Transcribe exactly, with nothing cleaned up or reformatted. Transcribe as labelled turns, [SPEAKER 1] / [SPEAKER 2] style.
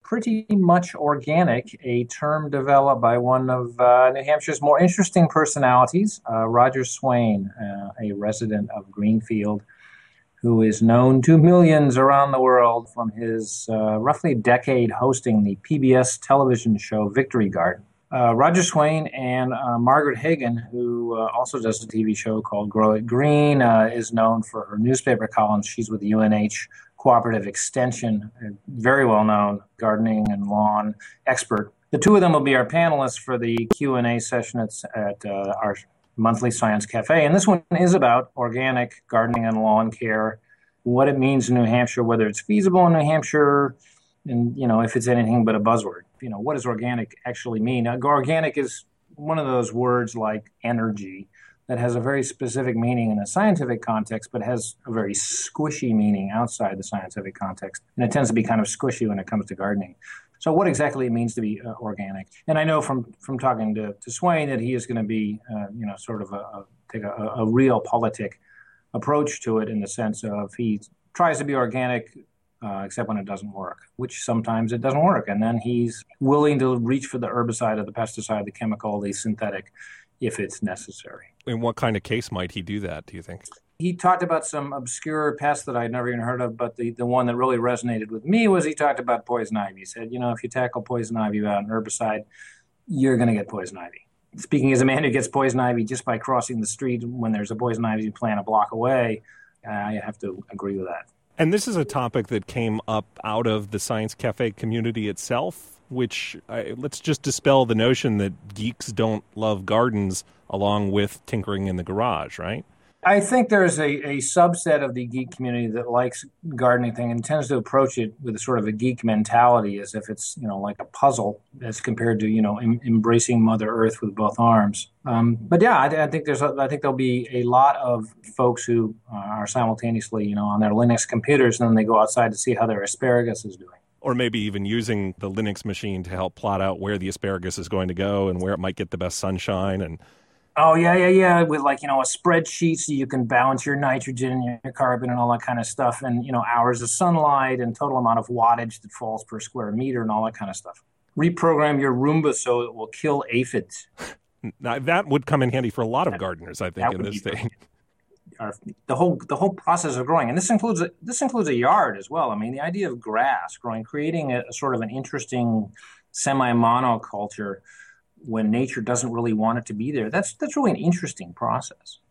[SPEAKER 1] pretty much organic, a term developed by one of uh, New Hampshire's more interesting personalities, uh, Roger Swain, uh, a resident of Greenfield, who is known to millions around the world from his uh, roughly decade hosting the P B S television show Victory Garden. Uh, Roger Swain and uh, Margaret Hagan, who uh, also does a T V show called Grow It Green, uh, is known for her newspaper columns. She's with the U N H Cooperative Extension, a very well-known gardening and lawn expert. The two of them will be our panelists for the Q and A session at, at uh, our monthly Science Cafe. And this one is about organic gardening and lawn care, what it means in New Hampshire, whether it's feasible in New Hampshire, and, you know, if it's anything but a buzzword. You know, what does organic actually mean? Now, organic is one of those words like energy that has a very specific meaning in a scientific context, but has a very squishy meaning outside the scientific context. And it tends to be kind of squishy when it comes to gardening. So what exactly it means to be uh, organic? And I know from, from talking to, to Swain that he is going to be, uh, you know, sort of a, a take a, a realpolitik approach to it, in the sense of he tries to be organic, Uh, except when it doesn't work, which sometimes it doesn't work. And then he's willing to reach for the herbicide or the pesticide, the chemical, the synthetic, if it's necessary.
[SPEAKER 2] In what kind of case might he do that, do you think?
[SPEAKER 1] He talked about some obscure pests that I'd never even heard of, but the, the one that really resonated with me was he talked about poison ivy. He said, you know, if you tackle poison ivy without an herbicide, you're going to get poison ivy. Speaking as a man who gets poison ivy just by crossing the street when there's a poison ivy plant a block away, I have to agree with that.
[SPEAKER 2] And this is a topic that came up out of the Science Cafe community itself, which uh, let's just dispel the notion that geeks don't love gardens along with tinkering in the garage, right?
[SPEAKER 1] I think there's a, a subset of the geek community that likes gardening thing and tends to approach it with a sort of a geek mentality, as if it's, you know, like a puzzle as compared to, you know, em- embracing Mother Earth with both arms. Um, but yeah, I, I think there's, a, I think there'll be a lot of folks who uh, are simultaneously, you know, on their Linux computers, and then they go outside to see how their asparagus is doing.
[SPEAKER 2] Or maybe even using the Linux machine to help plot out where the asparagus is going to go and where it might get the best sunshine. And
[SPEAKER 1] Oh, yeah, yeah, yeah, with like, you know, a spreadsheet so you can balance your nitrogen and your carbon and all that kind of stuff, and, you know, hours of sunlight and total amount of wattage that falls per square meter and all that kind of stuff. Reprogram your Roomba so it will kill aphids.
[SPEAKER 2] Now, that would come in handy for a lot of gardeners, I think, in this day.
[SPEAKER 1] The whole the whole process of growing, and this includes a, this includes a yard as well. I mean, the idea of grass growing, creating a, a sort of an interesting semi-monoculture when nature doesn't really want it to be there. That's that's really an interesting process.